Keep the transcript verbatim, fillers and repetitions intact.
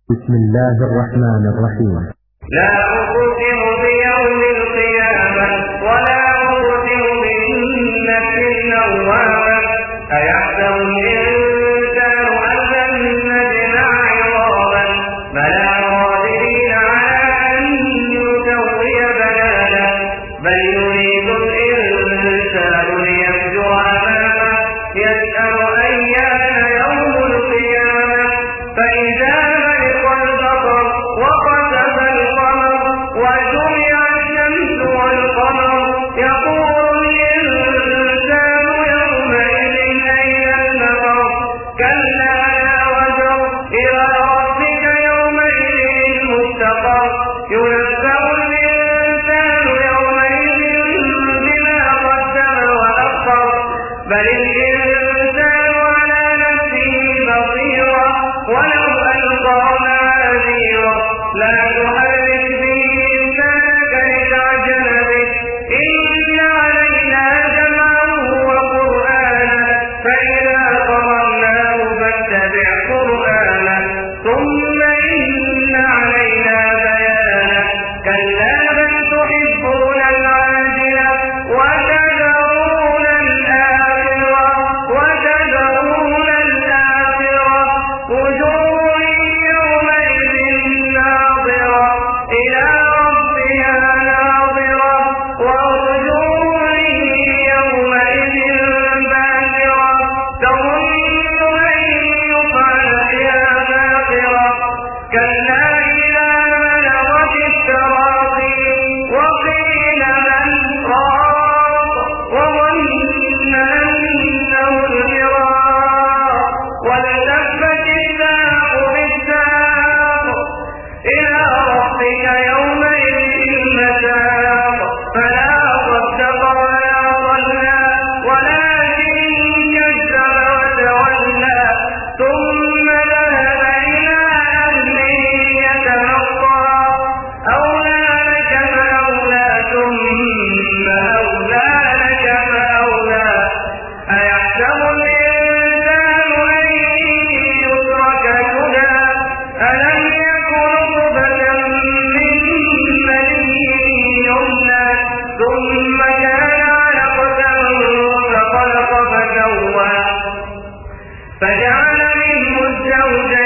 بسم الله الرحمن الرحيم. لا أقسم بيوم القيامة ولا أقسم بالنفس اللوامة أيحسب الإنسان أن لن نجمع عظاما بلى قادرين على أن نسوي بنانا بل يريد الإنسان ليفجر أمامه يسأل أيان يوم القيامة فإذا برق البصر وخسف القمر وجمع الشمس والقمر يقول الإنسان يومئذ أين المفر كلا لا وزر إلى ربك يومئذ المستقر ينبأ الإنسان يومئذ بما قدم وأخر بل الإنسان على نفسه بصيرة ولو ألقى معاذيره لا تحرك به لسانك لتعجل به إن علينا جمعه وقرآنه فإذا قرأناه فاتبع قرآنه ثم إن علينا بيانه كلا بل تحبون العاجلة وتذرون الآخرة وتذرون الآخرة وجوه يومئذ ناظرة إلى ربها ناظرة ووجوه يومئذ باسرة تظن أن يفعل بها فاقرة كلا إذا بلغت التراقي وقيل من راق وظن أنه الفراق والتفت الساق بالساق إلى ربك يومئذ المساق فلا صدق ولا صلى ولكن كذب وتولى ثم ذهب إلى أهله يتمطى أولى لك فأولى ثم أولى لك فأولى أيحسب الإنسان أن يترك سدى ألم يكن نطفة من مني يمنى ثم كان علقة فخلق فسوى فجعل منه الزوجين